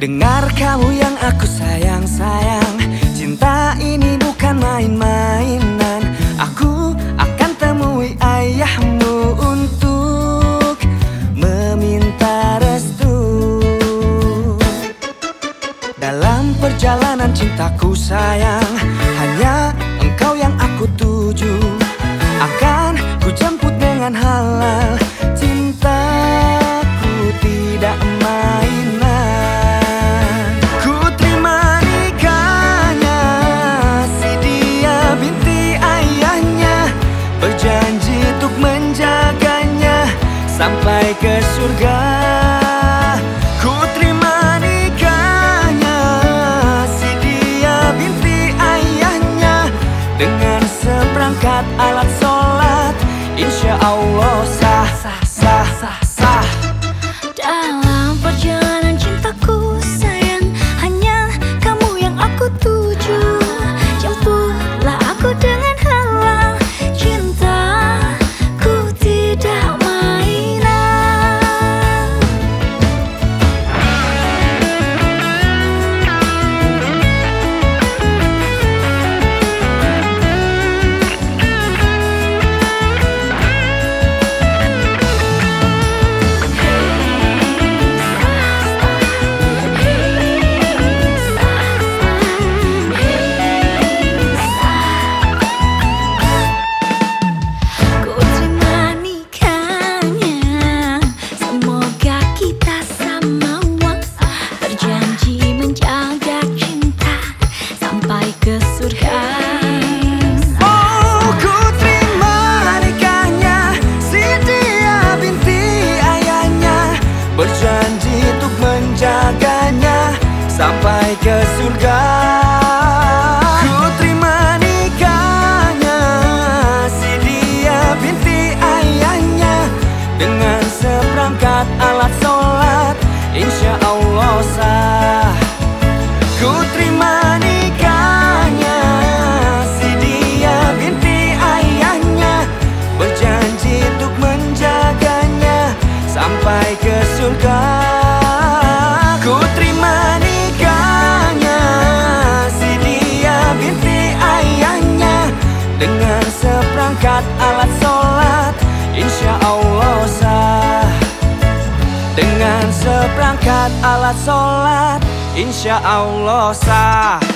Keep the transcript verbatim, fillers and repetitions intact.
Dengar kamu yang aku sayang-sayang, cinta ini bukan main-mainan. Aku akan temui ayahmu untuk meminta restu. Dalam perjalanan cintaku sayang, hanya engkau yang aku tuju. Akan ku jemput dengan halal, cintaku tidak mainan. Ku terima nikahnya si dia binti ayahnya, berjanji untuk menjaganya sampai ke surga. Ku terima nikahnya si dia binti ayahnya, dengan seperangkat alat sholat, insya Allah sah, sah, sah, sah, sah. Dalam perjalanan cintaku sayang, hanya kamu yang aku tuju. Jemputlah aku dengan halal, cintaku tidak mainan. Berjanji untuk menjaganya sampai ke surga. Ku terima nikahnya si dia binti ayahnya, dengan seperangkat alat sholat, insya Allah sah. Ku terima nikahnya si dia binti ayahnya, berjanji untuk menjaganya sampai ke surga. Ku terima nikahnya si dia binti ayahnya, dengan seperangkat alat sholat, insya Allah sah. Dengan seperangkat alat sholat, insya Allah sah.